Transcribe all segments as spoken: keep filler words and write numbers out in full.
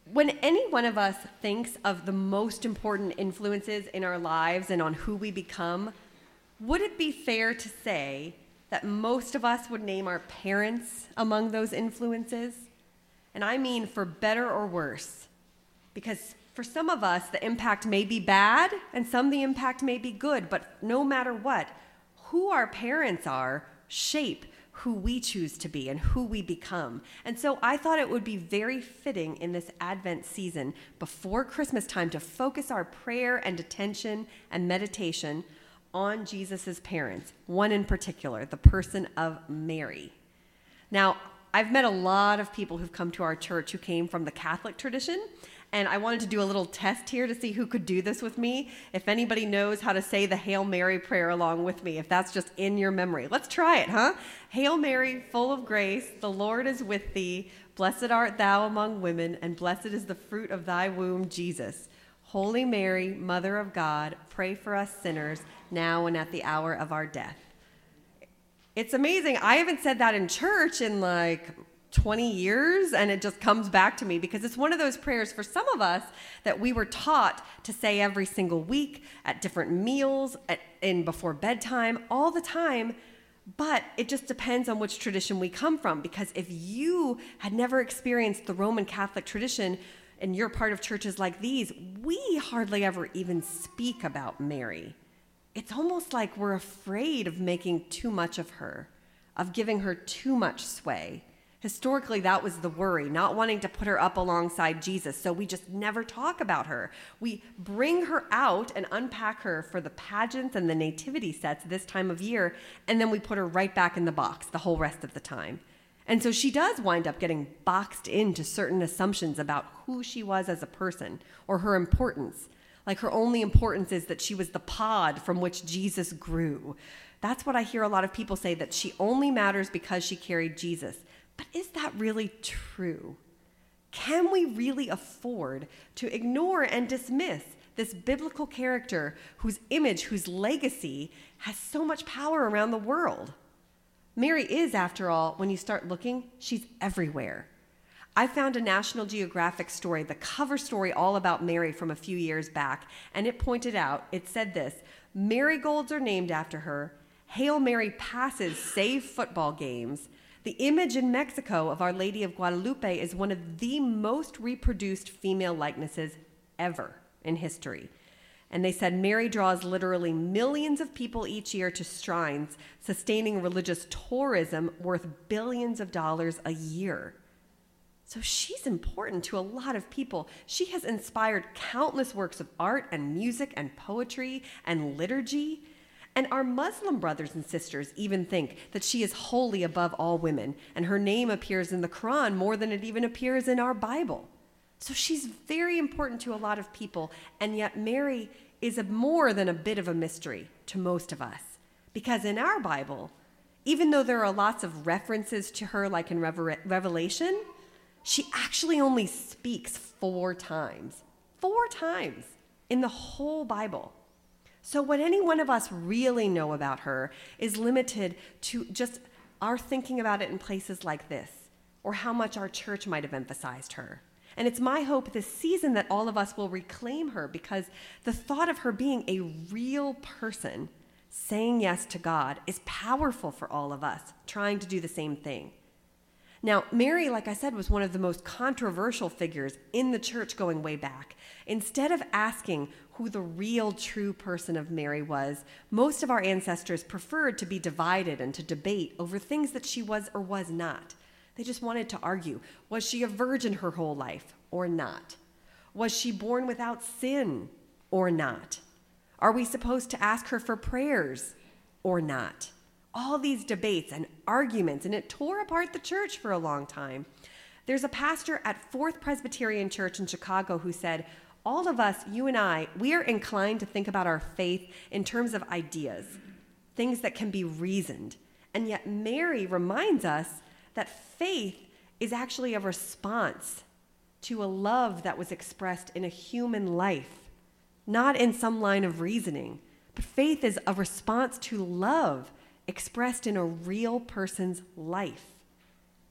When any one of us thinks of the most important influences in our lives and on who we become, would it be fair to say that most of us would name our parents among those influences? And I mean for better or worse, because for some of us, the impact may be bad, and some the impact may be good, but no matter what, who our parents are shape who we choose to be and who we become. And so I thought it would be very fitting in this Advent season before Christmas time to focus our prayer and attention and meditation on Jesus's parents, one in particular, the person of Mary. Now, I've met a lot of people who've come to our church who came from the Catholic tradition, and I wanted to do a little test here to see who could do this with me. If anybody knows how to say the Hail Mary prayer along with me, if that's just in your memory. Let's try it, huh? Hail Mary, full of grace, the Lord is with thee. Blessed art thou among women, and blessed is the fruit of thy womb, Jesus. Holy Mary, Mother of God, pray for us sinners, now and at the hour of our death. It's amazing. I haven't said that in church in like twenty years, and it just comes back to me because it's one of those prayers for some of us that we were taught to say every single week at different meals, at, in before bedtime, all the time. But it just depends on which tradition we come from, because if you had never experienced the Roman Catholic tradition and you're part of churches like these, we hardly ever even speak about Mary. It's almost like we're afraid of making too much of her, of giving her too much sway. Historically, that was the worry, not wanting to put her up alongside Jesus, so we just never talk about her. We bring her out and unpack her for the pageants and the nativity sets this time of year, and then we put her right back in the box the whole rest of the time. And so she does wind up getting boxed into certain assumptions about who she was as a person or her importance. Like her only importance is that she was the pod from which Jesus grew. That's what I hear a lot of people say, that she only matters because she carried Jesus. But is that really true? Can we really afford to ignore and dismiss this biblical character whose image, whose legacy has so much power around the world? Mary is, after all, when you start looking, she's everywhere. I found a National Geographic story, the cover story all about Mary from a few years back, and it pointed out, it said this: marigolds are named after her, Hail Mary passes save football games. The image in Mexico of Our Lady of Guadalupe is one of the most reproduced female likenesses ever in history. And they said Mary draws literally millions of people each year to shrines, sustaining religious tourism worth billions of dollars a year. So she's important to a lot of people. She has inspired countless works of art and music and poetry and liturgy. And our Muslim brothers and sisters even think that she is holy above all women, and her name appears in the Quran more than it even appears in our Bible. So she's very important to a lot of people, and yet Mary is a more than a bit of a mystery to most of us. Because in our Bible, even though there are lots of references to her like in Rever- Revelation, she actually only speaks four times. Four times in the whole Bible. So what any one of us really know about her is limited to just our thinking about it in places like this, or how much our church might have emphasized her. And it's my hope this season that all of us will reclaim her, because the thought of her being a real person saying yes to God is powerful for all of us trying to do the same thing. Now, Mary, like I said, was one of the most controversial figures in the church going way back. Instead of asking who the real true person of Mary was, most of our ancestors preferred to be divided and to debate over things that she was or was not. They just wanted to argue. Was she a virgin her whole life or not? Was she born without sin or not? Are we supposed to ask her for prayers or not? All these debates and arguments, and it tore apart the church for a long time. There's a pastor at Fourth Presbyterian Church in Chicago who said, all of us, you and I, we are inclined to think about our faith in terms of ideas, things that can be reasoned. And yet Mary reminds us that faith is actually a response to a love that was expressed in a human life, not in some line of reasoning. But faith is a response to love expressed in a real person's life.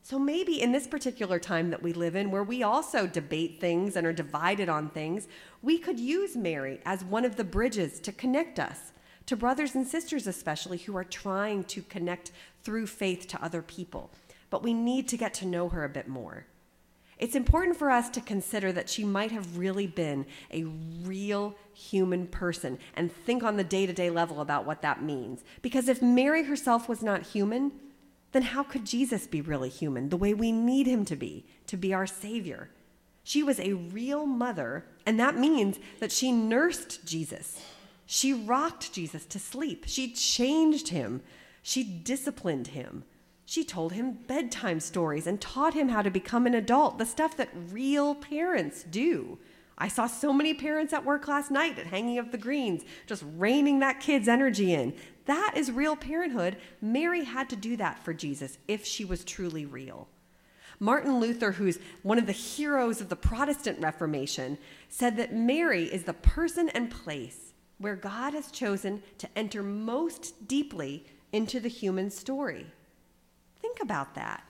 So maybe in this particular time that we live in, where we also debate things and are divided on things, we could use Mary as one of the bridges to connect us to brothers and sisters, especially who are trying to connect through faith to other people. But we need to get to know her a bit more. It's important for us to consider that she might have really been a real human person and think on the day-to-day level about what that means. Because if Mary herself was not human, then how could Jesus be really human, the way we need him to be, to be our Savior? She was a real mother, and that means that she nursed Jesus. She rocked Jesus to sleep. She changed him. She disciplined him. She told him bedtime stories and taught him how to become an adult, the stuff that real parents do. I saw so many parents at work last night at Hanging of the Greens, just reining that kid's energy in. That is real parenthood. Mary had to do that for Jesus if she was truly real. Martin Luther, who's one of the heroes of the Protestant Reformation, said that Mary is the person and place where God has chosen to enter most deeply into the human story. Think about that.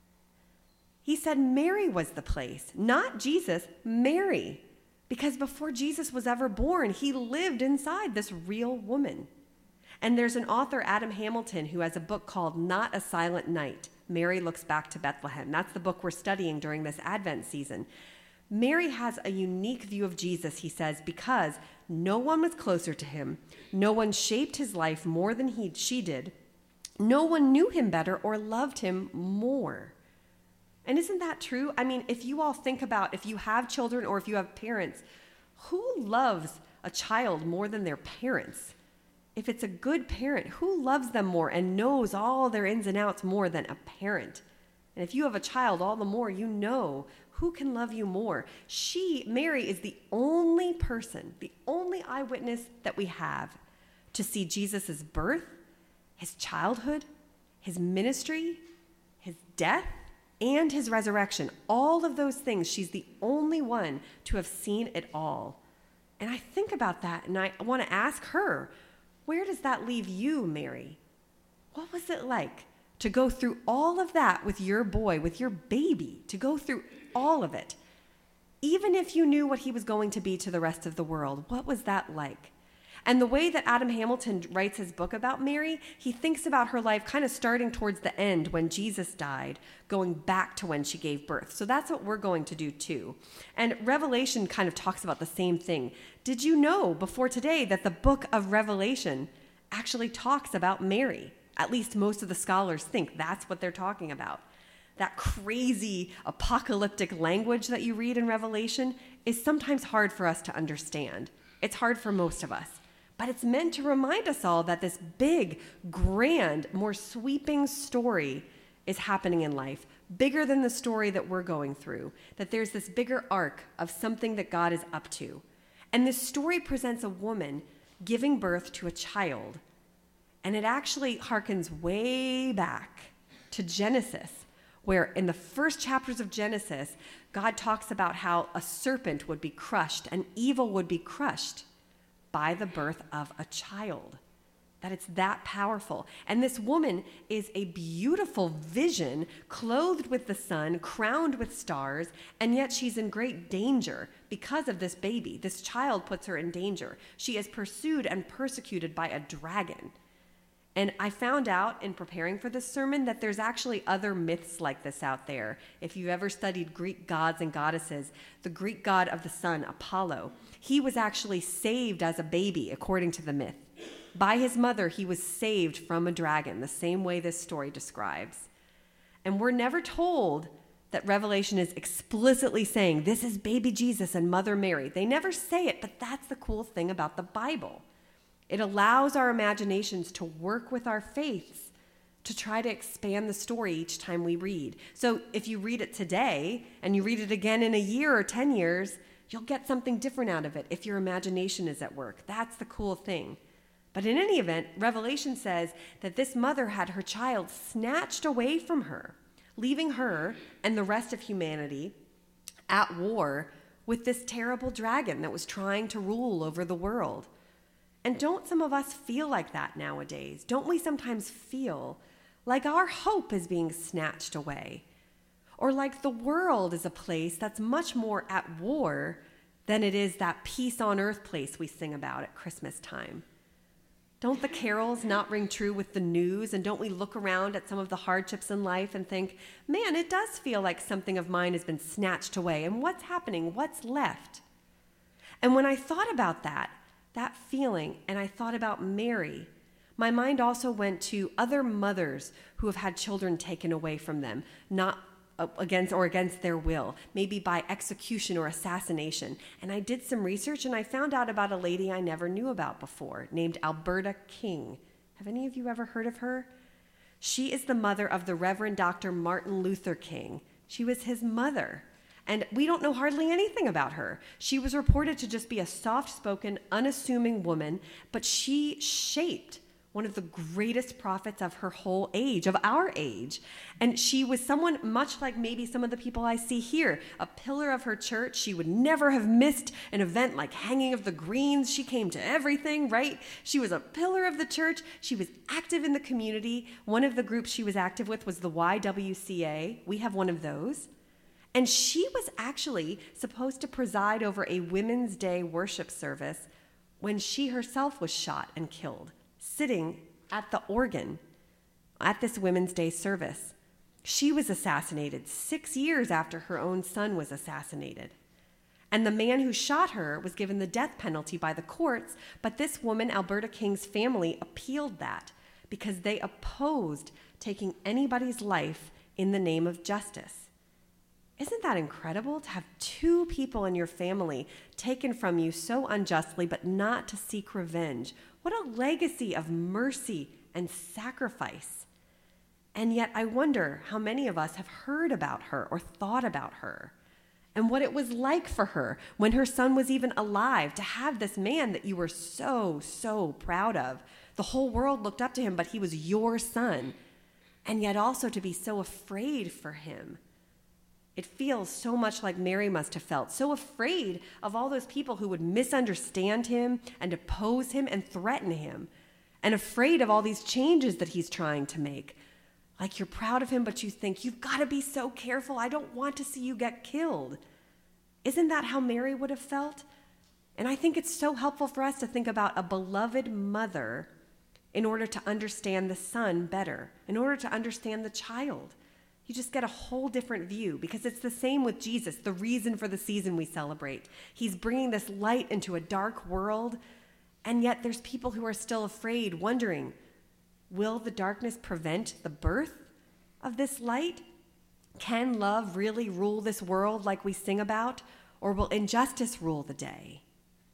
He said Mary was the place, not Jesus, Mary. Because before Jesus was ever born, he lived inside this real woman. And there's an author, Adam Hamilton, who has a book called Not a Silent Night. Mary Looks Back to Bethlehem. That's the book we're studying during this Advent season. Mary has a unique view of Jesus, he says, because no one was closer to him. No one shaped his life more than he, she did. No one knew him better or loved him more. And isn't that true? I mean, if you all think about if you have children or if you have parents, who loves a child more than their parents? If it's a good parent, who loves them more and knows all their ins and outs more than a parent? And if you have a child, all the more you know who can love you more. She, Mary, is the only person, the only eyewitness that we have to see Jesus' birth, his childhood, his ministry, his death, and his resurrection. All of those things, she's the only one to have seen it all. And I think about that, and I want to ask her, where does that leave you, Mary? What was it like to go through all of that with your boy, with your baby, to go through all of it? Even if you knew what he was going to be to the rest of the world, what was that like? And the way that Adam Hamilton writes his book about Mary, he thinks about her life kind of starting towards the end when Jesus died, going back to when she gave birth. So that's what we're going to do too. And Revelation kind of talks about the same thing. Did you know before today that the book of Revelation actually talks about Mary? At least most of the scholars think that's what they're talking about. That crazy apocalyptic language that you read in Revelation is sometimes hard for us to understand. It's hard for most of us. But it's meant to remind us all that this big, grand, more sweeping story is happening in life, bigger than the story that we're going through, that there's this bigger arc of something that God is up to. And this story presents a woman giving birth to a child. And it actually harkens way back to Genesis, where in the first chapters of Genesis, God talks about how a serpent would be crushed and evil would be crushed by the birth of a child, that it's that powerful. And this woman is a beautiful vision, clothed with the sun, crowned with stars, and yet she's in great danger because of this baby. This child puts her in danger. She is pursued and persecuted by a dragon. And I found out in preparing for this sermon that there's actually other myths like this out there. If you've ever studied Greek gods and goddesses, the Greek god of the sun, Apollo, he was actually saved as a baby, according to the myth. By his mother, he was saved from a dragon, the same way this story describes. And we're never told that Revelation is explicitly saying, this is baby Jesus and Mother Mary. They never say it, but that's the cool thing about the Bible. It allows our imaginations to work with our faiths to try to expand the story each time we read. So if you read it today and you read it again in a year or ten years, you'll get something different out of it if your imagination is at work. That's the cool thing. But in any event, Revelation says that this mother had her child snatched away from her, leaving her and the rest of humanity at war with this terrible dragon that was trying to rule over the world. And don't some of us feel like that nowadays? Don't we sometimes feel like our hope is being snatched away? Or like the world is a place that's much more at war than it is that peace on earth place we sing about at Christmas time. Don't the carols not ring true with the news? And don't we look around at some of the hardships in life and think, man, it does feel like something of mine has been snatched away. And what's happening? What's left? And when I thought about that, that feeling, and I thought about Mary, my mind also went to other mothers who have had children taken away from them, not against or against their will, maybe by execution or assassination. And I did some research and I found out about a lady I never knew about before named Alberta King. Have any of you ever heard of her? She is the mother of the Reverend Doctor Martin Luther King. She was his mother. And we don't know hardly anything about her. She was reported to just be a soft-spoken, unassuming woman, but she shaped one of the greatest prophets of her whole age, of our age. And she was someone much like maybe some of the people I see here, a pillar of her church. She would never have missed an event like Hanging of the Greens. She came to everything, right? She was a pillar of the church. She was active in the community. One of the groups she was active with was the Y W C A. We have one of those. And she was actually supposed to preside over a Women's Day worship service when she herself was shot and killed, sitting at the organ at this Women's Day service. She was assassinated six years after her own son was assassinated. And the man who shot her was given the death penalty by the courts, but this woman, Alberta King's family, appealed that because they opposed taking anybody's life in the name of justice. Isn't that incredible to have two people in your family taken from you so unjustly, but not to seek revenge? What a legacy of mercy and sacrifice. And yet I wonder how many of us have heard about her or thought about her and what it was like for her when her son was even alive to have this man that you were so, so proud of. The whole world looked up to him, but he was your son. And yet also to be so afraid for him. It feels so much like Mary must have felt, so afraid of all those people who would misunderstand him and oppose him and threaten him, and afraid of all these changes that he's trying to make. Like you're proud of him, but you think, you've got to be so careful. I don't want to see you get killed. Isn't that how Mary would have felt? And I think it's so helpful for us to think about a beloved mother in order to understand the son better, in order to understand the child. You just get a whole different view because it's the same with Jesus, the reason for the season we celebrate. He's bringing this light into a dark world, and yet there's people who are still afraid, wondering, will the darkness prevent the birth of this light? Can love really rule this world like we sing about, or will injustice rule the day?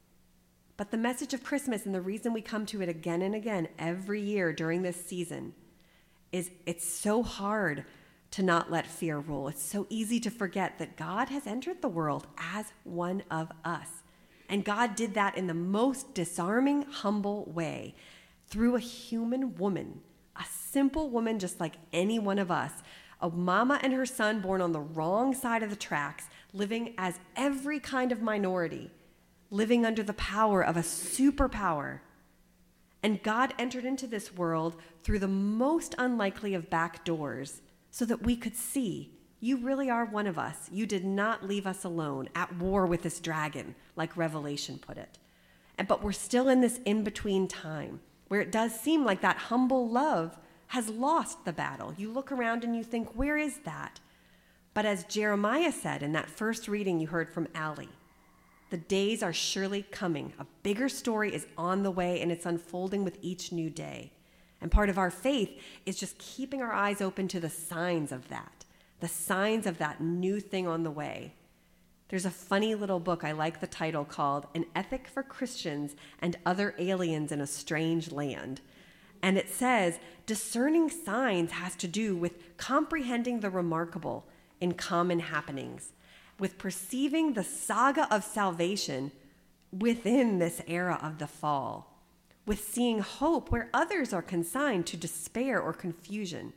But the message of Christmas and the reason we come to it again and again every year during this season is it's so hard to not let fear rule. It's so easy to forget that God has entered the world as one of us. And God did that in the most disarming, humble way through a human woman, a simple woman just like any one of us, a mama and her son born on the wrong side of the tracks, living as every kind of minority, living under the power of a superpower. And God entered into this world through the most unlikely of back doors, so that we could see, you really are one of us. You did not leave us alone at war with this dragon, like Revelation put it. And, but we're still in this in-between time, where it does seem like that humble love has lost the battle. You look around and you think, where is that? But as Jeremiah said in that first reading you heard from Allie, the days are surely coming. A bigger story is on the way, and it's unfolding with each new day. And part of our faith is just keeping our eyes open to the signs of that, the signs of that new thing on the way. There's a funny little book, I like the title, called An Ethic for Christians and Other Aliens in a Strange Land. And it says, discerning signs has to do with comprehending the remarkable in common happenings, with perceiving the saga of salvation within this era of the fall, with seeing hope where others are consigned to despair or confusion.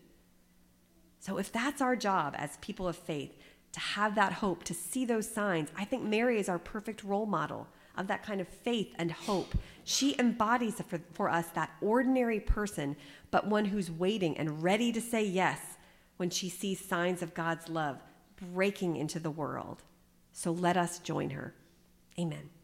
So if that's our job as people of faith, to have that hope, to see those signs, I think Mary is our perfect role model of that kind of faith and hope. She embodies for, for us that ordinary person, but one who's waiting and ready to say yes when she sees signs of God's love breaking into the world. So let us join her. Amen.